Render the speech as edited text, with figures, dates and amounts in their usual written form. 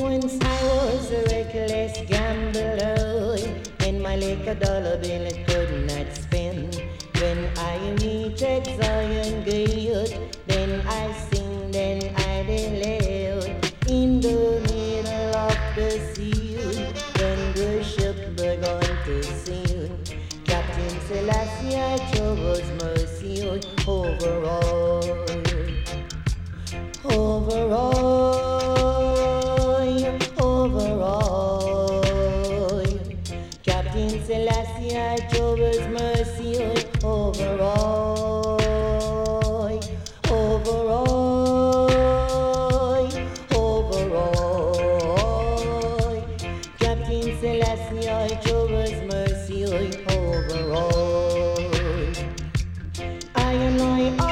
Once I was a reckless gambler, and my little dollar bill could not spend. When I reach Zion Gate, then I sing, then I declare, in the middle of the sea, when the ship began to sing, Captain Selassie shows mercy over all, over all. Captain Selassie shows mercy over all, over all, over all. Captain Selassie shows mercy over all. I and